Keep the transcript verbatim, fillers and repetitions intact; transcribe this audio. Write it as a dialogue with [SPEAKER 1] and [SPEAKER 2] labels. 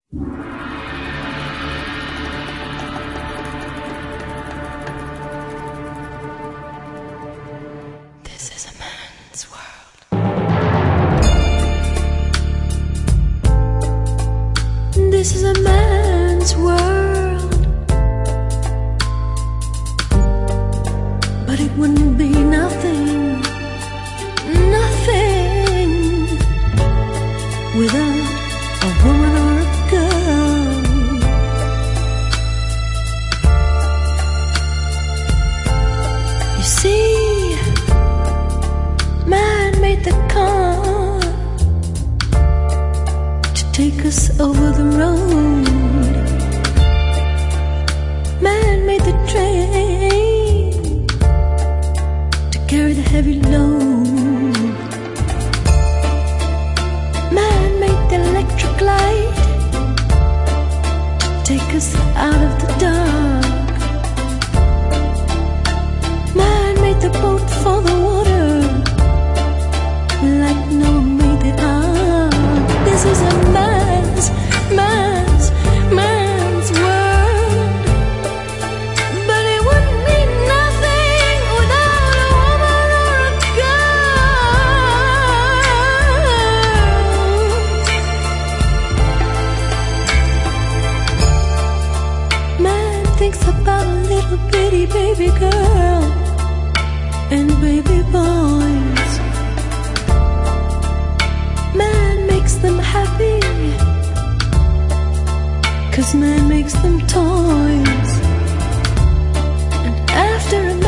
[SPEAKER 1] This is a man's world. This is a man's world, but it wouldn't be nothing, nothing without a woman or a girl. You see, man made the car to take us over the road. Man made the train to carry the heavy load. Man made the electric light to take us out of the dark. Man made the boat for the water, like Noah made the ark. This is a man's, man's, man's world, but it wouldn't mean nothing without a woman or a girl. Man thinks about a little bitty baby girl and baby boys. Man makes them happy, 'cause man makes them toys. And after a